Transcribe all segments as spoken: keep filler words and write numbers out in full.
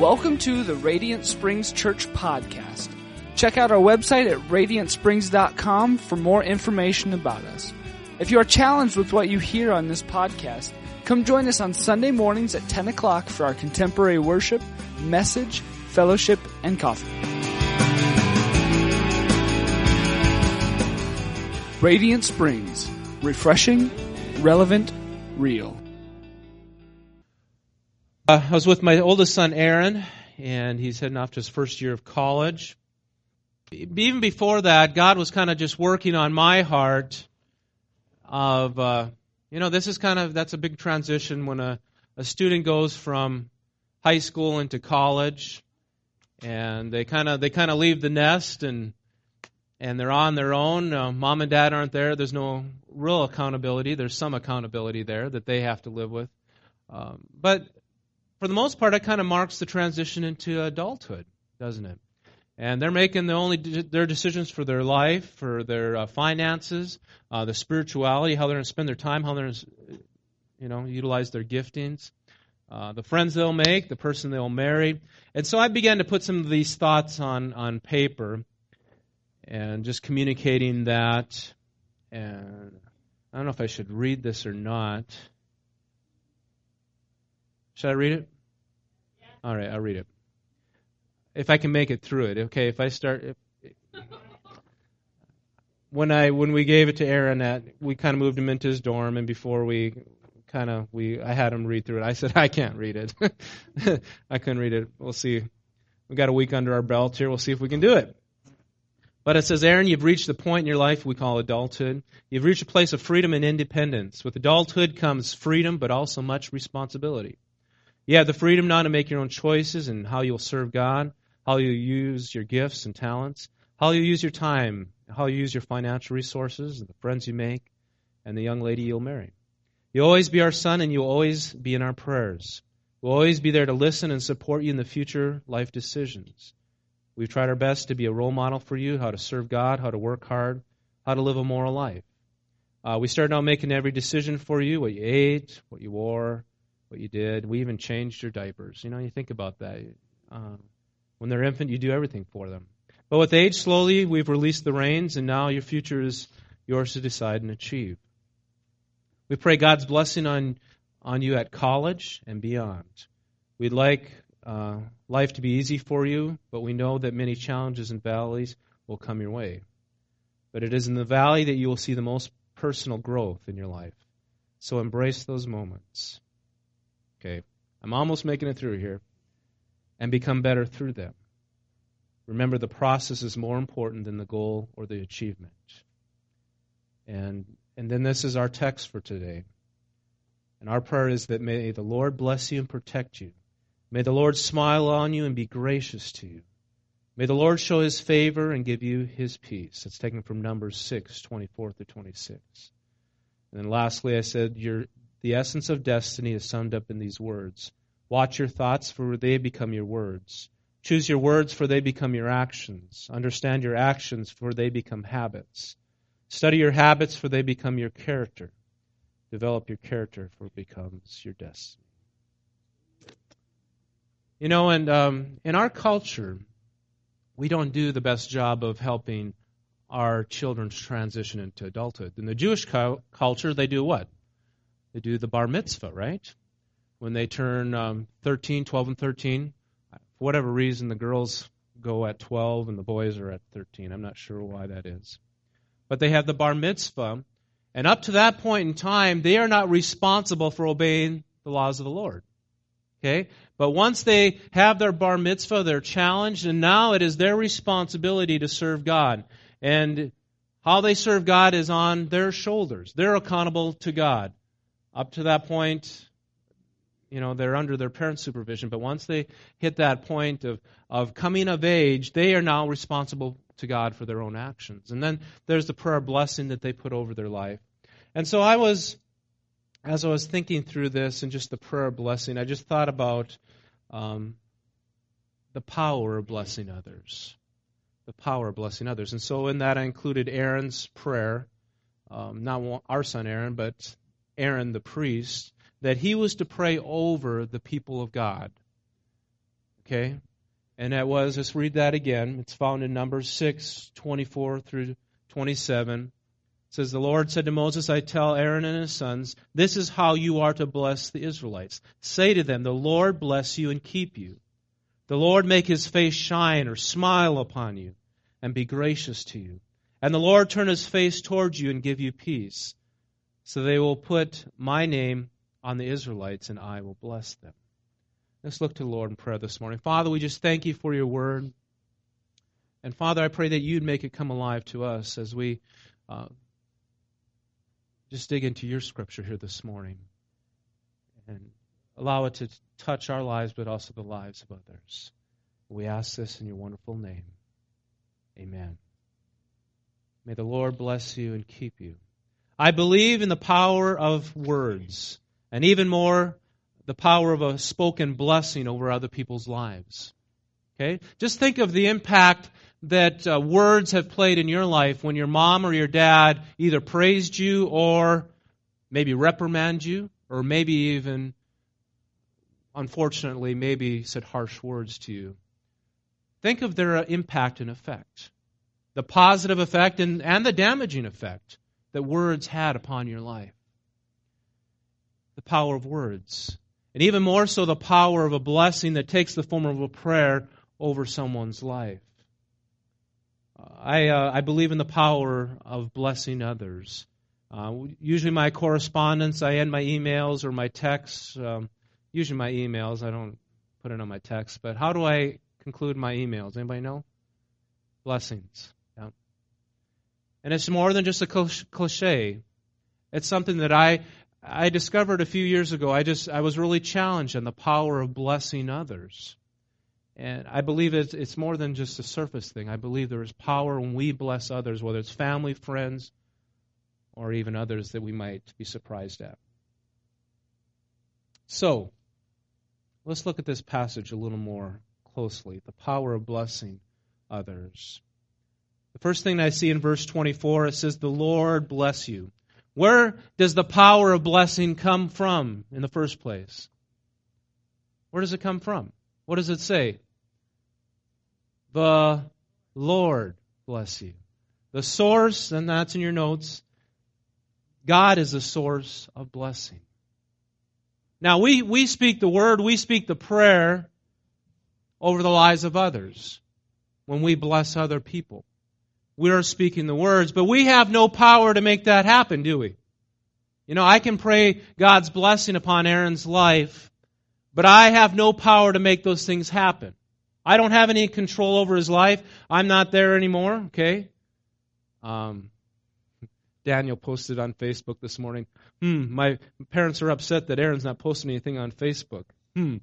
Welcome to the Radiant Springs Church podcast. Check out our website at radiant springs dot com for more information about us. If you are challenged with what you hear on this podcast, come join us on Sunday mornings at ten o'clock for our contemporary worship, message, fellowship, and coffee. Radiant Springs. Refreshing, relevant, real. Uh, I was with my oldest son, Aaron, and he's heading off to his first year of college. Even before that, God was kind of just working on my heart of, uh, you know, this is kind of, that's a big transition when a, a student goes from high school into college, and they kind of they kind of leave the nest, and and they're on their own. Uh, mom and dad aren't there. There's no real accountability. There's some accountability there that they have to live with. Um, but for the most part, it kind of marks the transition into adulthood, doesn't it? And they're making the only de- their decisions for their life, for their uh, finances, uh, their spirituality, how they're going to spend their time, how they're going to, you know, utilize their giftings, uh, the friends they'll make, the person they'll marry. And so I began to put some of these thoughts on, on paper and just communicating that. And I don't know if I should read this or not. Should I read it? Yeah. All right, I'll read it. If I can make it through it, okay. If I start, if, when I when we gave it to Aaron, that we kind of moved him into his dorm, and before we kind of we I had him read through it. I said I can't read it. I couldn't read it. We'll see. We got a week under our belt here. We'll see if we can do it. But it says, Aaron, you've reached the point in your life we call adulthood. You've reached a place of freedom and independence. With adulthood comes freedom, but also much responsibility. You have the freedom now to make your own choices and how you'll serve God, how you'll use your gifts and talents, how you'll use your time, how you use your financial resources, and the friends you make, and the young lady you'll marry. You'll always be our son, and you'll always be in our prayers. We'll always be there to listen and support you in the future life decisions. We've tried our best to be a role model for you, how to serve God, how to work hard, how to live a moral life. Uh, we started out making every decision for you, what you ate, what you wore, what you did. We even changed your diapers. You know, you think about that. Um, when they're infant, you do everything for them. But with age, slowly, we've released the reins, and now your future is yours to decide and achieve. We pray God's blessing on, on you at college and beyond. We'd like uh, life to be easy for you, but we know that many challenges and valleys will come your way. But it is in the valley that you will see the most personal growth in your life. So embrace those moments. Okay, I'm almost making it through here. And become better through them. Remember, the process is more important than the goal or the achievement. And and then this is our text for today. And our prayer is that may the Lord bless you and protect you. May the Lord smile on you and be gracious to you. May the Lord show His favor and give you His peace. It's taken from Numbers six, twenty-four through twenty-six. And then lastly, I said, your the essence of destiny is summed up in these words. Watch your thoughts, for they become your words. Choose your words, for they become your actions. Understand your actions, for they become habits. Study your habits, for they become your character. Develop your character, for it becomes your destiny. You know, and um, in our culture, we don't do the best job of helping our children transition into adulthood. In the Jewish cu- culture, they do what? They do the bar mitzvah, right? When they turn um, thirteen, twelve, and thirteen, for whatever reason, the girls go at twelve and the boys are at thirteen. I'm not sure why that is. But they have the bar mitzvah, and up to that point in time, they are not responsible for obeying the laws of the Lord. Okay? But once they have their bar mitzvah, they're challenged, and now it is their responsibility to serve God. And how they serve God is on their shoulders. They're accountable to God. Up to that point, you know, they're under their parents' supervision, but once they hit that point of, of coming of age, they are now responsible to God for their own actions. And then there's the prayer blessing that they put over their life. And so I was, as I was thinking through this and just the prayer blessing, I just thought about um, the power of blessing others. The power of blessing others. And so in that I included Aaron's prayer, um, not our son Aaron, but Aaron the priest, that he was to pray over the people of God. Okay? And that was, let's read that again. It's found in Numbers six, twenty-four through twenty-seven. It says, the Lord said to Moses, I tell Aaron and his sons, this is how you are to bless the Israelites. Say to them, the Lord bless you and keep you. The Lord make his face shine or smile upon you and be gracious to you. And the Lord turn his face towards you and give you peace. So they will put my name on the Israelites and I will bless them. Let's look to the Lord in prayer this morning. Father, we just thank you for your word. And Father, I pray that you'd make it come alive to us as we uh, just dig into your scripture here this morning and allow it to touch our lives, but also the lives of others. We ask this in your wonderful name. Amen. May the Lord bless you and keep you. I believe in the power of words, and even more, the power of a spoken blessing over other people's lives. Okay? Just think of the impact that uh, words have played in your life when your mom or your dad either praised you or maybe reprimanded you, or maybe even, unfortunately, maybe said harsh words to you. Think of their impact and effect. The positive effect and, and the damaging effect that words had upon your life. The power of words. And even more so, the power of a blessing that takes the form of a prayer over someone's life. I uh, I believe in the power of blessing others. Uh, usually my correspondence, I end my emails or my texts, um, usually my emails, I don't put it on my text, but how do I conclude my emails? Anybody know? Blessings. Yeah. And it's more than just a cliche. It's something that I I discovered a few years ago. I just I was really challenged on the power of blessing others. And I believe it's, it's more than just a surface thing. I believe there is power when we bless others, whether it's family, friends, or even others that we might be surprised at. So, let's look at this passage a little more closely. The power of blessing others. The first thing I see in verse twenty-four, it says, the Lord bless you. Where does the power of blessing come from in the first place? Where does it come from? What does it say? The Lord bless you. The source, and that's in your notes, God is the source of blessing. Now, we, we speak the word, we speak the prayer over the lives of others when we bless other people. We are speaking the words, but we have no power to make that happen, do we? You know, I can pray God's blessing upon Aaron's life, but I have no power to make those things happen. I don't have any control over his life. I'm not there anymore, okay? Um, Daniel posted on Facebook this morning, hmm, my parents are upset that Aaron's not posting anything on Facebook. Hmm.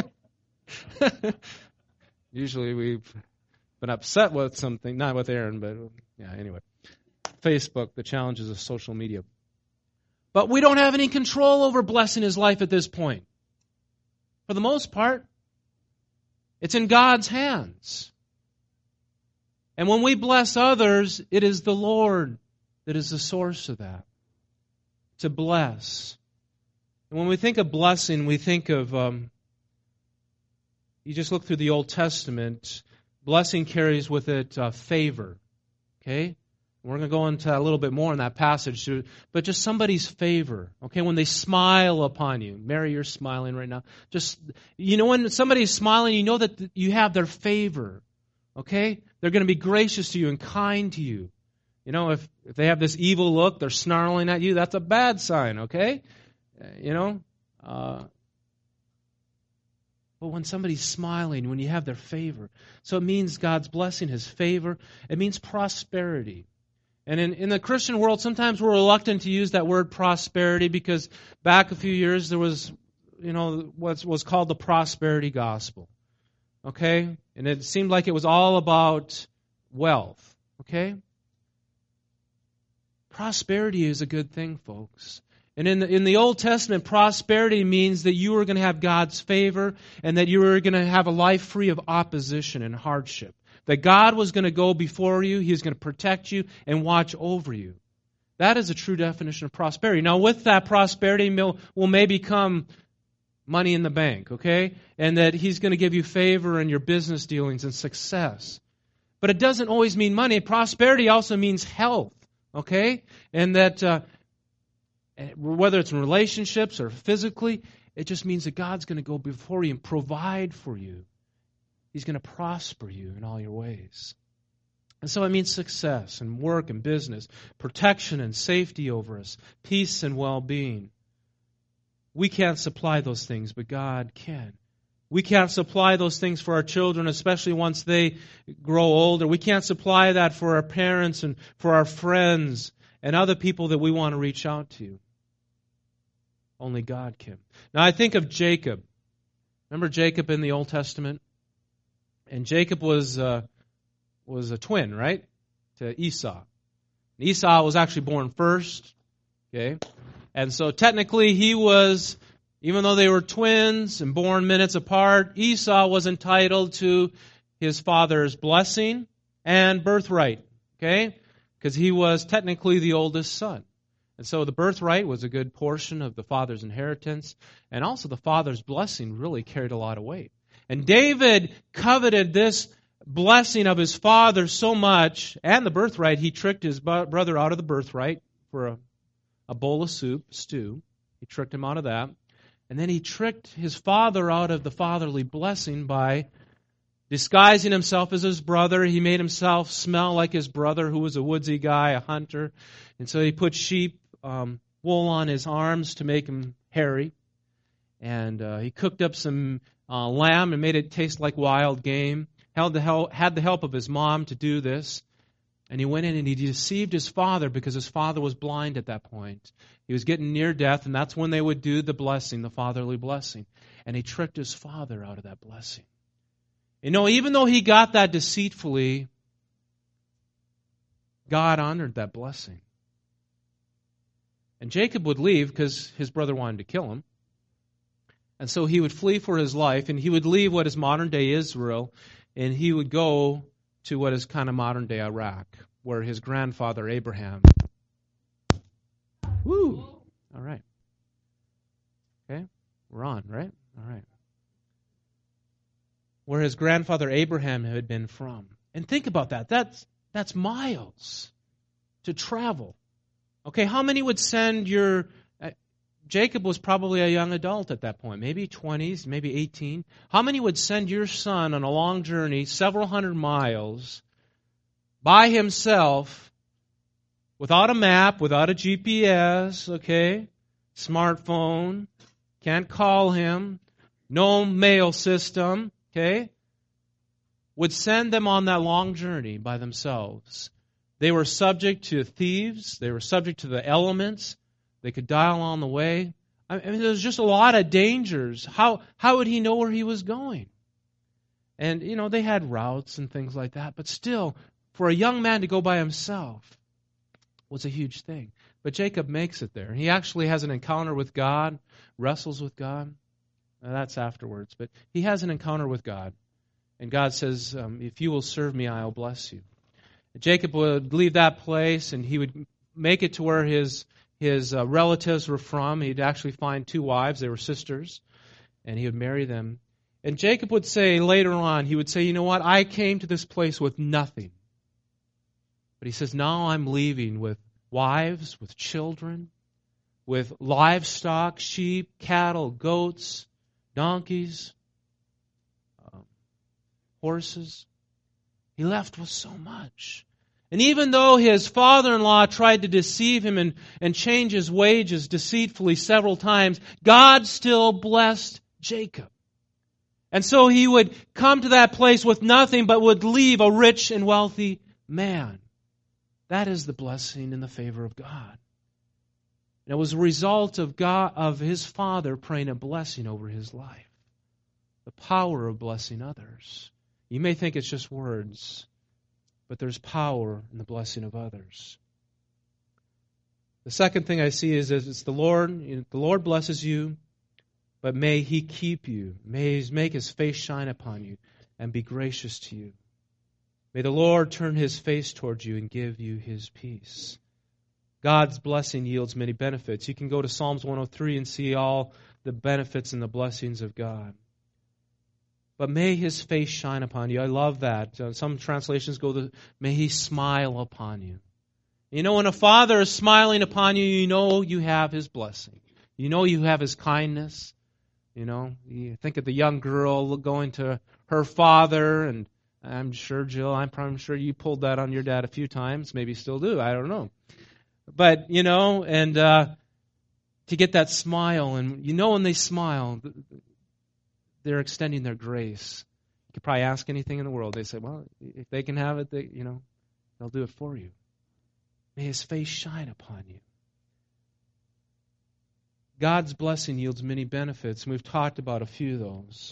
Usually we've been upset with something, not with Aaron, but yeah, anyway. Facebook, the challenges of social media. But we don't have any control over blessing his life at this point. For the most part, it's in God's hands. And when we bless others, it is the Lord that is the source of that. To bless. And when we think of blessing, we think of, um, you just look through the Old Testament, blessing carries with it uh, favor. Okay? We're going to go into a little bit more in that passage, but just somebody's favor. Okay, when they smile upon you. Mary, you're smiling right now. Just, you know, when somebody's smiling, you know that you have their favor. Okay? They're going to be gracious to you and kind to you. You know, if, if they have this evil look, they're snarling at you, that's a bad sign, okay? You know? Uh, but when somebody's smiling, when you have their favor, so it means God's blessing, His favor. It means prosperity. And in, in the Christian world, sometimes we're reluctant to use that word prosperity because back a few years there was, you know, what was called the prosperity gospel. Okay? And it seemed like it was all about wealth. Okay? Prosperity is a good thing, folks. And in the, in the Old Testament, prosperity means that you are going to have God's favor and that you are going to have a life free of opposition and hardship. That God was going to go before you, He was going to protect you and watch over you. That is a true definition of prosperity. Now, with that prosperity will, will maybe come money in the bank, okay? And that He's going to give you favor in your business dealings and success. But it doesn't always mean money. Prosperity also means health, okay? And that uh, whether it's in relationships or physically, it just means that God's going to go before you and provide for you. He's going to prosper you in all your ways. And so it means success and work and business, protection and safety over us, peace and well-being. We can't supply those things, but God can. We can't supply those things for our children, especially once they grow older. We can't supply that for our parents and for our friends and other people that we want to reach out to. Only God can. Now I think of Jacob. Remember Jacob in the Old Testament? And Jacob was uh, was a twin, right? To Esau. And Esau was actually born first. Okay? And so technically he was, even though they were twins and born minutes apart, Esau was entitled to his father's blessing and birthright. Okay? Because he was technically the oldest son. And so the birthright was a good portion of the father's inheritance. And also the father's blessing really carried a lot of weight. And David coveted this blessing of his father so much, and the birthright, he tricked his brother out of the birthright for a, a bowl of soup, stew. He tricked him out of that. And then he tricked his father out of the fatherly blessing by disguising himself as his brother. He made himself smell like his brother, who was a woodsy guy, a hunter. And so he put sheep um, wool on his arms to make him hairy. And uh, he cooked up some uh, lamb and made it taste like wild game. Held the help, had the help of his mom to do this. And he went in and he deceived his father because his father was blind at that point. He was getting near death, and that's when they would do the blessing, the fatherly blessing. And he tricked his father out of that blessing. You know, even though he got that deceitfully, God honored that blessing. And Jacob would leave because his brother wanted to kill him. And so he would flee for his life, and he would leave what is modern-day Israel, and he would go to what is kind of modern-day Iraq, where his grandfather Abraham... Woo! All right. Okay, we're on, right? All right. Where his grandfather Abraham had been from. And think about that. That's, that's miles to travel. Okay, how many would send your... Uh, Jacob was probably a young adult at that point, maybe twenties, maybe eighteen. How many would send your son on a long journey, several hundred miles, by himself, without a map, without a G P S, okay, smartphone, can't call him, no mail system, okay, would send them on that long journey by themselves? They were subject to thieves. They were subject to the elements. They could die along the way. I mean, there's just a lot of dangers. How how would he know where he was going? And, you know, they had routes and things like that. But still, for a young man to go by himself was a huge thing. But Jacob makes it there. He actually has an encounter with God, wrestles with God. Now, that's afterwards. But he has an encounter with God. And God says, um, if you will serve me, I will bless you. Jacob would leave that place, and he would make it to where his his uh, relatives were from. He'd actually find two wives. They were sisters, and he would marry them. And Jacob would say later on, he would say, you know what, I came to this place with nothing. But he says, now I'm leaving with wives, with children, with livestock, sheep, cattle, goats, donkeys, um, horses. He left with so much. And even though his father-in-law tried to deceive him and, and change his wages deceitfully several times, God still blessed Jacob. And so he would come to that place with nothing, but would leave a rich and wealthy man. That is the blessing and the favor of God. And it was a result of God, of his father praying a blessing over his life. The power of blessing others. You may think it's just words, but there's power in the blessing of others. The second thing I see is that it's the Lord. You know, the Lord blesses you, but may He keep you. May He make His face shine upon you and be gracious to you. May the Lord turn His face towards you and give you His peace. God's blessing yields many benefits. You can go to Psalms one oh three and see all the benefits and the blessings of God. But may His face shine upon you. I love that. Uh, some translations go, the, may He smile upon you. You know, when a father is smiling upon you, you know you have His blessing. You know you have His kindness. You know, you think of the young girl going to her father, and I'm sure, Jill, I'm probably sure you pulled that on your dad a few times. Maybe you still do. I don't know. But, you know, and uh, to get that smile, and you know when they smile, they're extending their grace. You could probably ask anything in the world. They say, well, if they can have it, they, you know, they'll do it for you. May His face shine upon you. God's blessing yields many benefits, and we've talked about a few of those.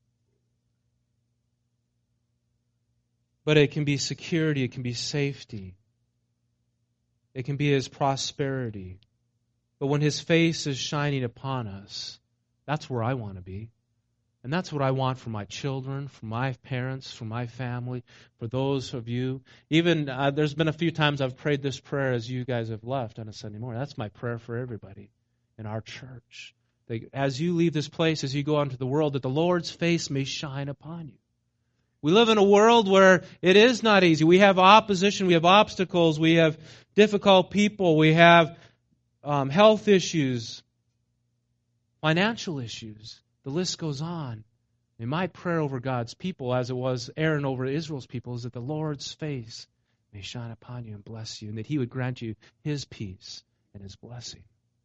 But it can be security, it can be safety. It can be His prosperity. But when His face is shining upon us, that's where I want to be. And that's what I want for my children, for my parents, for my family, for those of you. Even uh, there's been a few times I've prayed this prayer as you guys have left on a Sunday morning. That's my prayer for everybody in our church. That as you leave this place, as you go out into the world, that the Lord's face may shine upon you. We live in a world where it is not easy. We have opposition, we have obstacles, we have difficult people, we have um, health issues, financial issues. The list goes on. And my prayer over God's people, as it was Aaron over Israel's people, is that the Lord's face may shine upon you and bless you, and that He would grant you His peace and His blessing.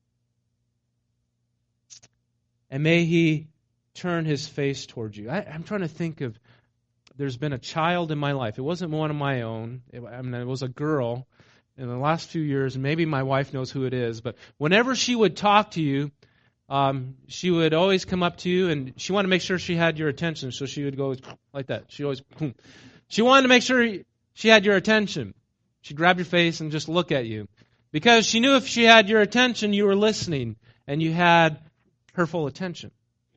And may He turn His face towards you. I, I'm trying to think of, there's been a child in my life. It wasn't one of my own. It, I mean, it was a girl in the last few years, and maybe my wife knows who it is, but whenever she would talk to you, Um, she would always come up to you, and she wanted to make sure she had your attention, so she would go like that. She always, she wanted to make sure she had your attention. She'd grab your face and just look at you, because she knew if she had your attention, you were listening, and you had her full attention.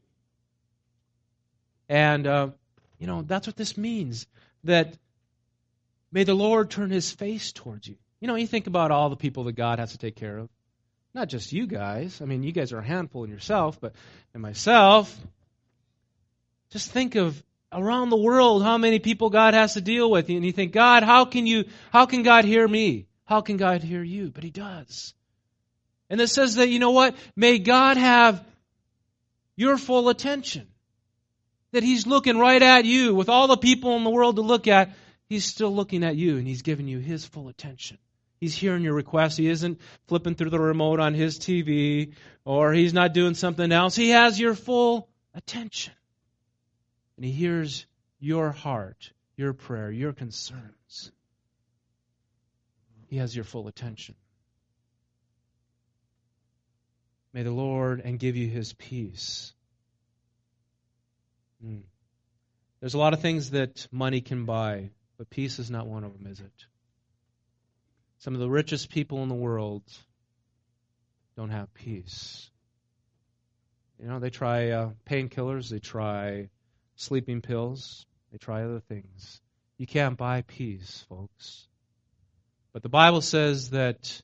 And, uh, you know, that's what this means, that may the Lord turn His face towards you. You know, you think about all the people that God has to take care of. Not just you guys. I mean, you guys are a handful in yourself, but in myself, just think of around the world how many people God has to deal with. And you think, God, how can you, how can God hear me? How can God hear you? But He does. And it says that, you know what? May God have your full attention. That He's looking right at you. With all the people in the world to look at, He's still looking at you, and He's giving you His full attention. He's hearing your request. He isn't flipping through the remote on His T V, or He's not doing something else. He has your full attention. And He hears your heart, your prayer, your concerns. He has your full attention. May the Lord and give you His peace. Hmm. There's a lot of things that money can buy, but peace is not one of them, is it? Some of the richest people in the world don't have peace. You know, they try uh, painkillers, they try sleeping pills, they try other things. You can't buy peace, folks. But the Bible says that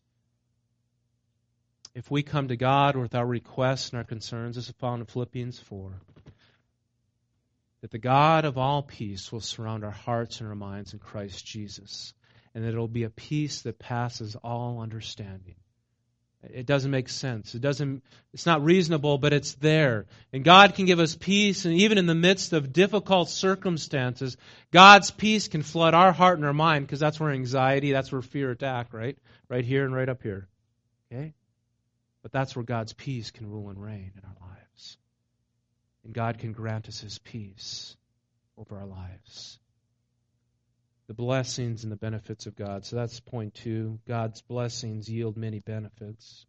if we come to God with our requests and our concerns, this is found in Philippians four, that the God of all peace will surround our hearts and our minds in Christ Jesus. And that it will be a peace that passes all understanding. It doesn't make sense. It doesn't. It's not reasonable, but it's there. And God can give us peace, and even in the midst of difficult circumstances, God's peace can flood our heart and our mind, because that's where anxiety, that's where fear attack, right? Right here and right up here. Okay? But that's where God's peace can rule and reign in our lives. And God can grant us His peace over our lives. The blessings and the benefits of God. So that's point two. God's blessings yield many benefits.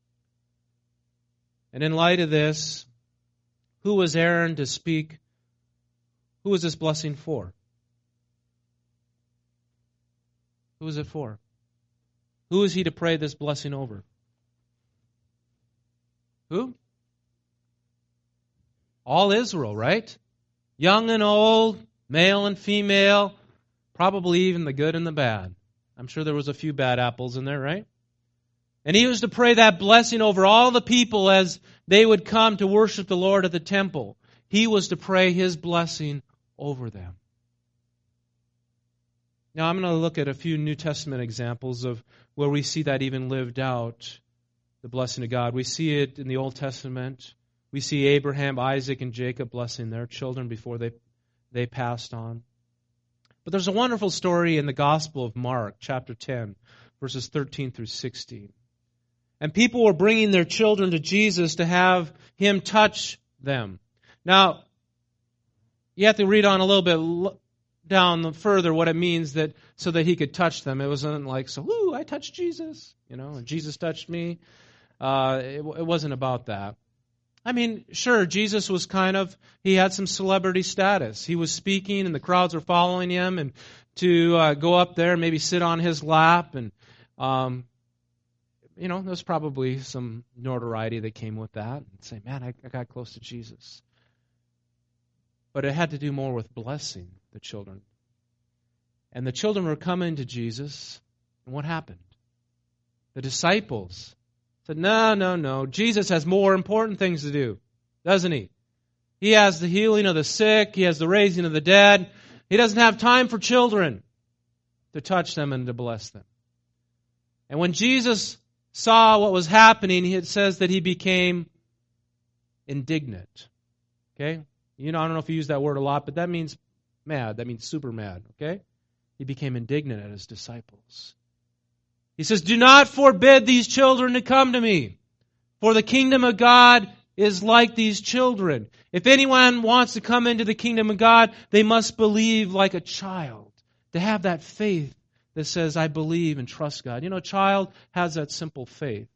And in light of this, who was Aaron to speak? Who was this blessing for? Who was it for? Who is he to pray this blessing over? Who? All Israel, right? Young and old, male and female, probably even the good and the bad. I'm sure there was a few bad apples in there, right? And he was to pray that blessing over all the people as they would come to worship the Lord at the temple. He was to pray his blessing over them. Now I'm going to look at a few New Testament examples of where we see that even lived out, the blessing of God. We see it in the Old Testament. We see Abraham, Isaac, and Jacob blessing their children before they, they passed on. But there's a wonderful story in the Gospel of Mark, chapter ten, verses thirteen through sixteen. And people were bringing their children to Jesus to have him touch them. Now, you have to read on a little bit down further what it means that so that he could touch them. It wasn't like, so, ooh, I touched Jesus, you know, and Jesus touched me. Uh, it, it wasn't about that. I mean, sure, Jesus was kind of, he had some celebrity status. He was speaking and the crowds were following him, and to uh, go up there and maybe sit on his lap, and, um, you know, there's probably some notoriety that came with that. And say, man, I, I got close to Jesus. But it had to do more with blessing the children. And the children were coming to Jesus, and what happened? The disciples said, no, no, no. Jesus has more important things to do, doesn't he? He has the healing of the sick. He has the raising of the dead. He doesn't have time for children to touch them and to bless them. And when Jesus saw what was happening, it says that he became indignant. Okay? You know, I don't know if you use that word a lot, but that means mad. That means super mad. Okay? He became indignant at his disciples. He says, do not forbid these children to come to me, for the kingdom of God is like these children. If anyone wants to come into the kingdom of God, they must believe like a child, to have that faith that says, I believe and trust God. You know, a child has that simple faith.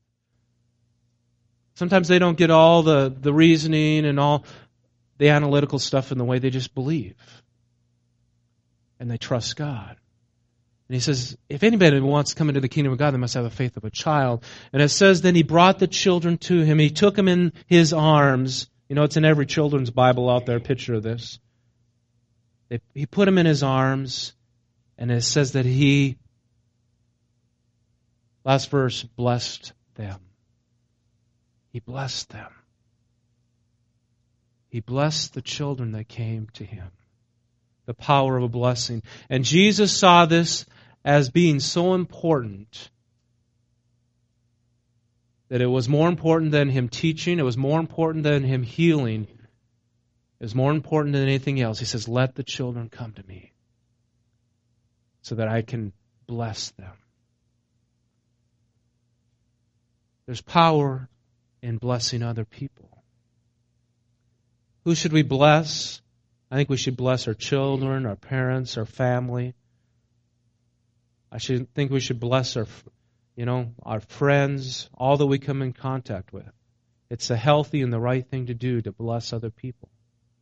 Sometimes they don't get all the, the reasoning and all the analytical stuff in the way. They just believe. And they trust God. And he says, if anybody wants to come into the kingdom of God, they must have the faith of a child. And it says, then he brought the children to him. He took them in his arms. You know, it's in every children's Bible out there, a picture of this. He put them in his arms, and it says that he, last verse, blessed them. He blessed them. He blessed the children that came to him. The power of a blessing. And Jesus saw this as being so important that it was more important than him teaching. It was more important than him healing. It was more important than anything else. He says, let the children come to me so that I can bless them. There's power in blessing other people. Who should we bless? I think we should bless our children, our parents, our family. I should think we should bless our, you know, our friends, all that we come in contact with. It's the healthy and the right thing to do to bless other people.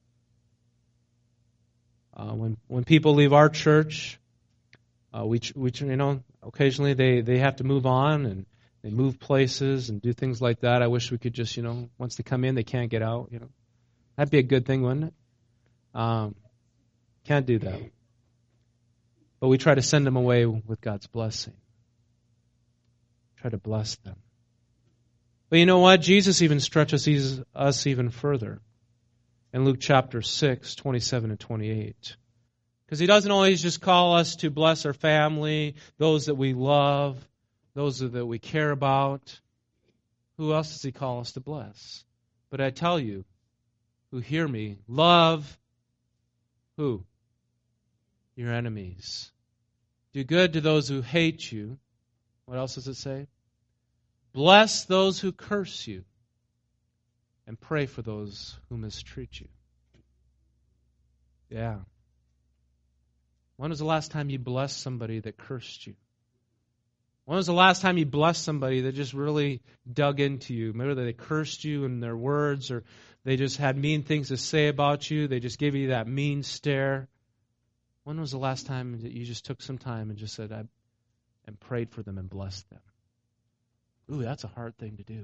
Uh, when when people leave our church, uh, we we you know occasionally they, they have to move on and they move places and do things like that. I wish we could just you know once they come in they can't get out. You know, that'd be a good thing, wouldn't it? Um, can't do that. But we try to send them away with God's blessing. Try to bless them. But you know what? Jesus even stretches us even further in Luke chapter six, twenty-seven and twenty-eight. Because he doesn't always just call us to bless our family, those that we love, those that we care about. Who else does he call us to bless? But I tell you, who hear me, love who? Your enemies. Do good to those who hate you. What else does it say? Bless those who curse you. And pray for those who mistreat you. Yeah. When was the last time you blessed somebody that cursed you? When was the last time you blessed somebody that just really dug into you? Maybe they cursed you in their words, or they just had mean things to say about you. They just gave you that mean stare. When was the last time that you just took some time and just said, I, and prayed for them and blessed them? Ooh, that's a hard thing to do.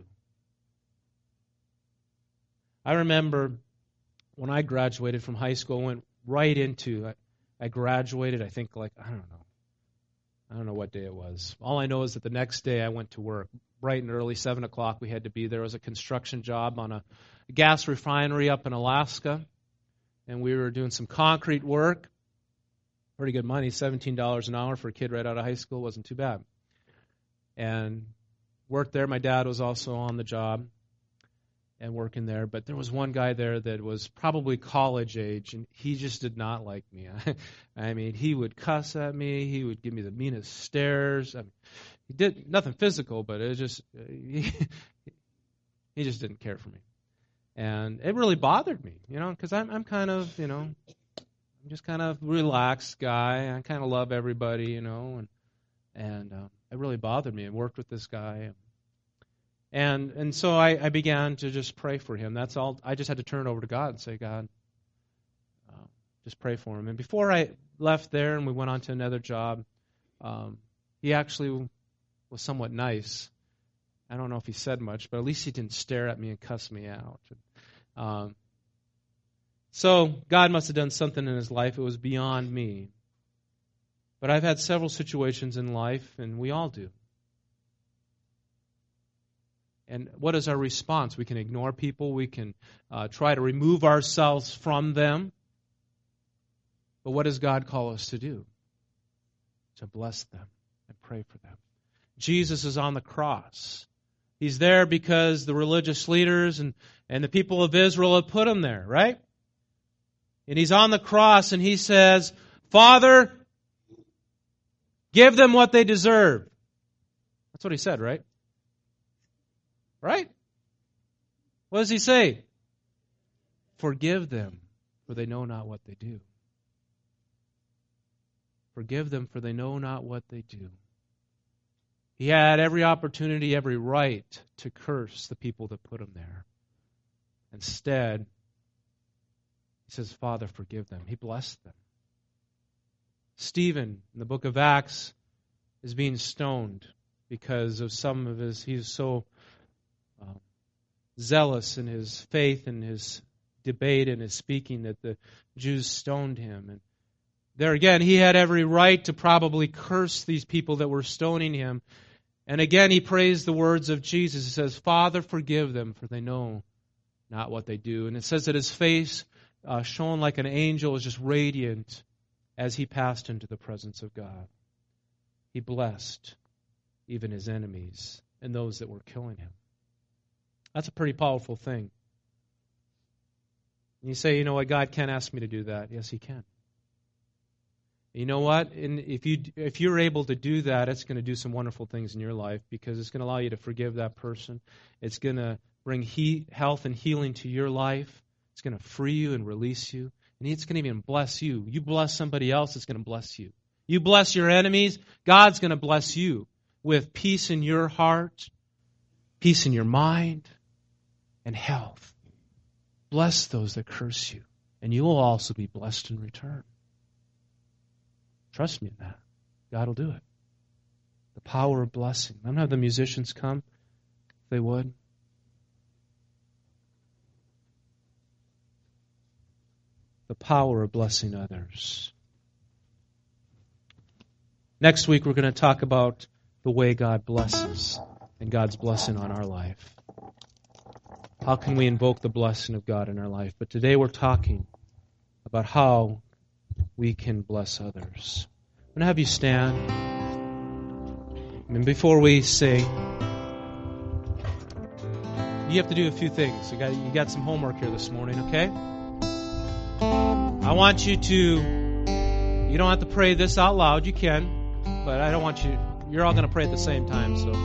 I remember when I graduated from high school, I went right into, I, I graduated, I think like, I don't know, I don't know what day it was. All I know is that the next day I went to work. Bright and early, seven o'clock we had to be there. It was a construction job on a gas refinery up in Alaska. And we were doing some concrete work. Pretty good money, seventeen dollars an hour for a kid right out of high school. Wasn't too bad. And worked there. My dad was also on the job and working there. But there was one guy there that was probably college age, and he just did not like me. I mean, he would cuss at me. He would give me the meanest stares. I mean, he did nothing physical, but it just he, he just didn't care for me. And it really bothered me, you know, because I'm I'm kind of, you know, I'm just kind of relaxed guy. I kind of love everybody, you know, and and uh, it really bothered me. I worked with this guy, and and so I, I began to just pray for him. That's all. I just had to turn it over to God and say, God, uh, just pray for him. And before I left there and we went on to another job, um, he actually was somewhat nice. I don't know if he said much, but at least he didn't stare at me and cuss me out. Um, so God must have done something in his life. It was beyond me. But I've had several situations in life, and we all do. And what is our response? We can ignore people. We can uh, try to remove ourselves from them. But what does God call us to do? To bless them and pray for them. Jesus is on the cross. He's there because the religious leaders and, and the people of Israel have put him there, right? And he's on the cross and he says, Father, give them what they deserve. That's what he said, right? Right? What does he say? Forgive them, for they know not what they do. Forgive them, for they know not what they do. He had every opportunity, every right to curse the people that put him there. Instead, he says, Father, forgive them. He blessed them. Stephen, in the book of Acts, is being stoned because of some of his, he's so uh, zealous in his faith and his debate and his speaking that the Jews stoned him. And there again, he had every right to probably curse these people that were stoning him. And again, he prays the words of Jesus. He says, Father, forgive them, for they know not what they do. And it says that his face uh, shone like an angel, was just radiant as he passed into the presence of God. He blessed even his enemies and those that were killing him. That's a pretty powerful thing. And you say, you know what, God can't ask me to do that. Yes, he can. You know what? And if you if you're able to do that, it's going to do some wonderful things in your life because it's going to allow you to forgive that person. It's going to bring he, health and healing to your life. It's going to free you and release you. And it's going to even bless you. You bless somebody else, it's going to bless you. You bless your enemies, God's going to bless you with peace in your heart, peace in your mind, and health. Bless those that curse you, and you will also be blessed in return. Trust me in that. God will do it. The power of blessing. I'm going to have the musicians come, if they would. The power of blessing others. Next week, we're going to talk about the way God blesses and God's blessing on our life. How can we invoke the blessing of God in our life? But today we're talking about how we can bless others. I'm going to have you stand. And before we sing, you have to do a few things. You got, you got some homework here this morning, okay? I want you to, you don't have to pray this out loud. You can, but I don't want you, you're all going to pray at the same time, so.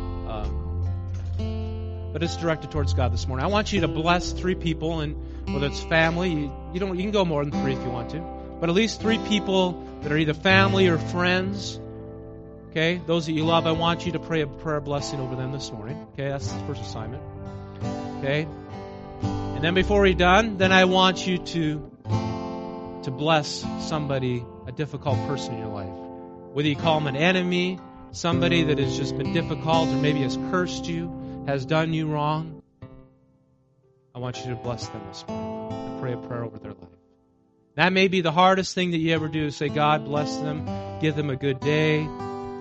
Um, but it's directed towards God this morning. I want you to bless three people, and whether it's family, you, you don't, you can go more than three if you want to. But at least three people that are either family or friends, okay? Those that you love, I want you to pray a prayer blessing over them this morning, okay? That's the first assignment, okay? And then before we're done, then I want you to to bless somebody, a difficult person in your life. Whether you call them an enemy, somebody that has just been difficult or maybe has cursed you, has done you wrong, I want you to bless them this morning and pray a prayer over their life. That may be the hardest thing that you ever do, say, God bless them, give them a good day,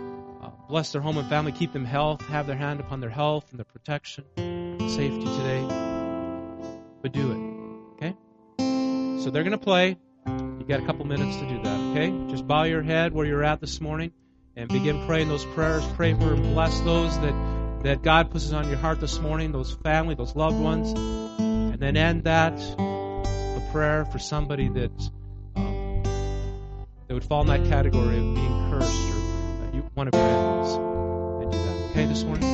bless their home and family, keep them health, have their hand upon their health and their protection, safety today. But do it, okay? So they're going to play. You got a couple minutes to do that, okay? Just bow your head where you're at this morning and begin praying those prayers. Pray for and bless those that, that God puts on your heart this morning, those family, those loved ones. And then end that a prayer for somebody that um, that would fall in that category of being cursed or uh, you, one of your enemies. And do that, okay, this morning?